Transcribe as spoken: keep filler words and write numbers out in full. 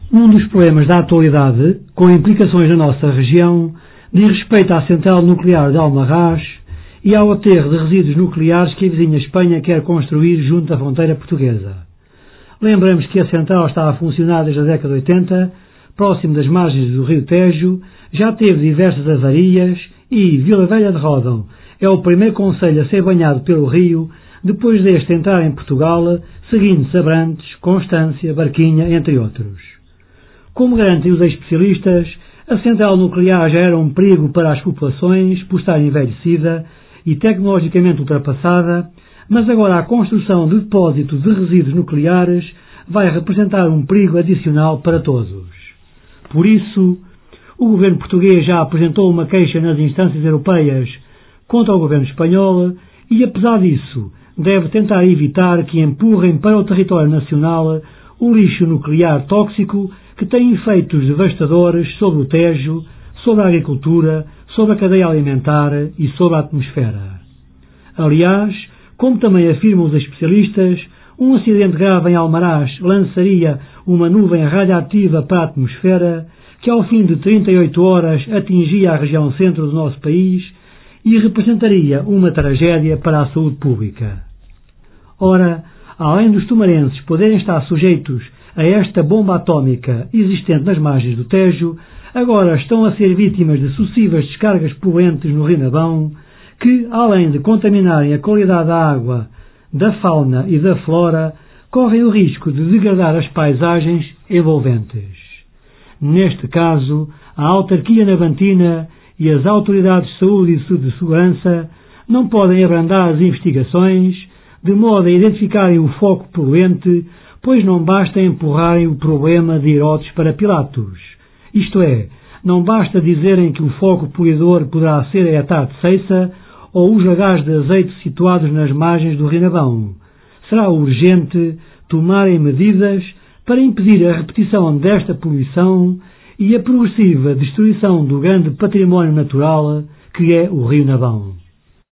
Um dos problemas da atualidade, com implicações na nossa região, diz respeito à central nuclear de Almarrás e ao aterro de resíduos nucleares que a vizinha Espanha quer construir junto à fronteira portuguesa. Lembramos que a central está a funcionar desde a década de oitenta, próximo das margens do rio Tejo, já teve diversas avarias e Vila Velha de Ródão é o primeiro concelho a ser banhado pelo rio, depois deste entrar em Portugal, seguindo Abrantes, Constância, Barquinha, entre outros. Como garantem os especialistas, a central nuclear já era um perigo para as populações por estar envelhecida e tecnologicamente ultrapassada, mas agora a construção de depósitos de resíduos nucleares vai representar um perigo adicional para todos. Por isso, o governo português já apresentou uma queixa nas instâncias europeias contra o governo espanhol e, apesar disso, deve tentar evitar que empurrem para o território nacional o lixo nuclear tóxico que tem efeitos devastadores sobre o Tejo, sobre a agricultura, sobre a cadeia alimentar e sobre a atmosfera. Aliás, como também afirmam os especialistas, um acidente grave em Almarás lançaria uma nuvem radioativa para a atmosfera que ao fim de trinta e oito horas atingia a região centro do nosso país e representaria uma tragédia para a saúde pública. Ora, além dos tumarenses poderem estar sujeitos a esta bomba atómica existente nas margens do Tejo, agora estão a ser vítimas de sucessivas descargas poluentes no Rio Nabão, que, além de contaminarem a qualidade da água, da fauna e da flora, correm o risco de degradar as paisagens envolventes. Neste caso, a autarquia navantina e as autoridades de saúde e de segurança não podem abrandar as investigações, de modo a identificarem o foco poluente, pois não basta empurrarem o problema de Herodes para Pilatos. Isto é, não basta dizerem que o foco poluidor poderá ser a Etá de Ceiça ou os lagares de azeite situados nas margens do Rio Nabão. Será urgente tomarem medidas para impedir a repetição desta poluição e a progressiva destruição do grande património natural que é o Rio Nabão.